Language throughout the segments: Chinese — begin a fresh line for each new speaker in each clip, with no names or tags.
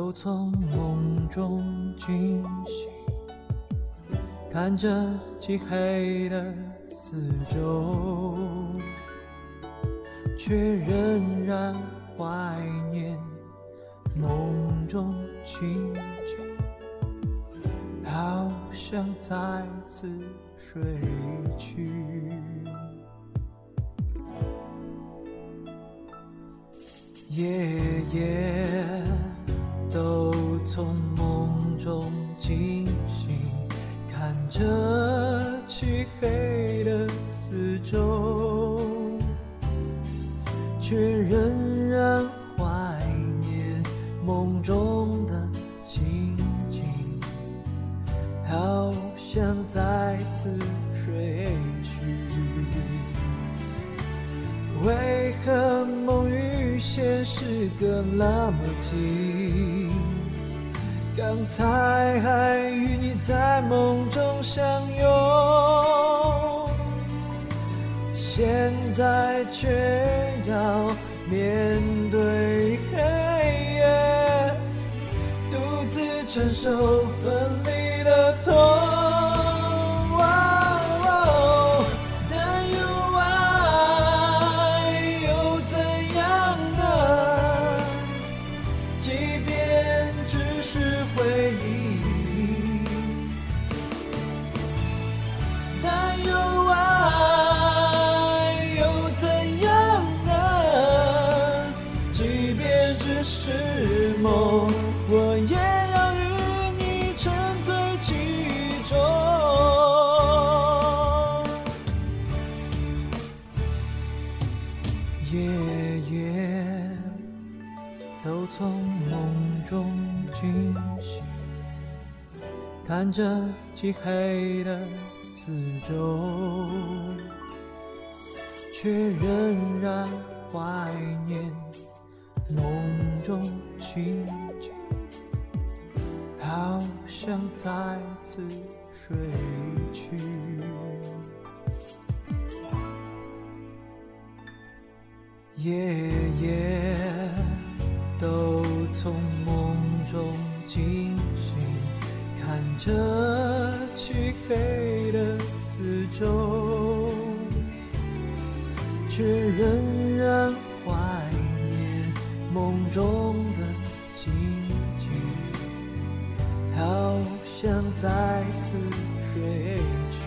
都从梦中惊醒，看着漆黑的四周，却仍然怀念梦中情景，好想再次睡去。夜夜都从梦中惊醒，看着漆黑的四周，却仍然怀念梦中的情景，好想再次睡去。为何梦与现实隔那么近？刚才还与你在梦中相拥，现在却要面对黑夜，独自承受分离的痛。是梦，我也要与你沉醉其中。夜夜都从梦中惊醒，看着漆黑的四周，却仍然怀念梦中情景，好想再次睡去。夜夜都从梦中惊醒，看着漆黑的四周，却仍然怀梦中的情景，好想再次睡去。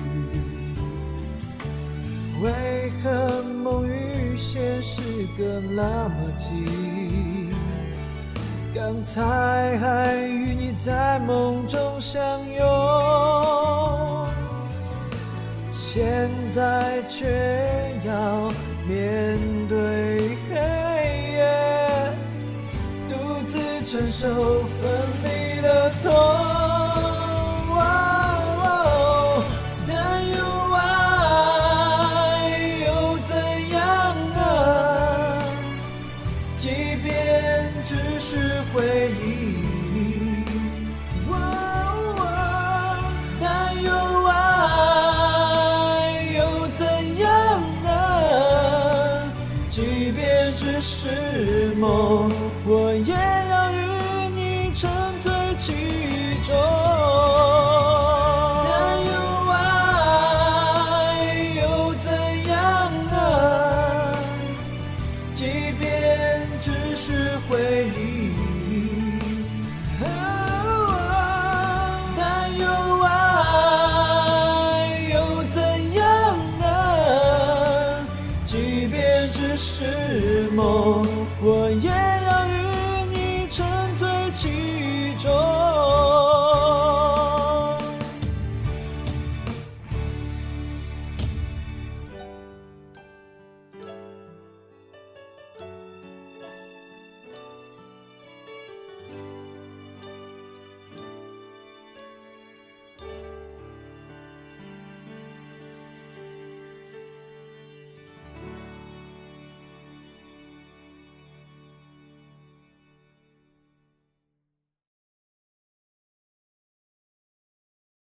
为何梦与现实隔那么近？刚才还与你在梦中相拥，现在却要面对黑夜，独自承受分离的痛。但有爱又怎样呢？即便只是回忆。但有爱又怎样呢？即便只是梦，我也要与你沉醉其中。但有爱又怎样呢？即便只是回忆。但有爱又怎样呢？即便只是梦，我也要与你沉醉其中。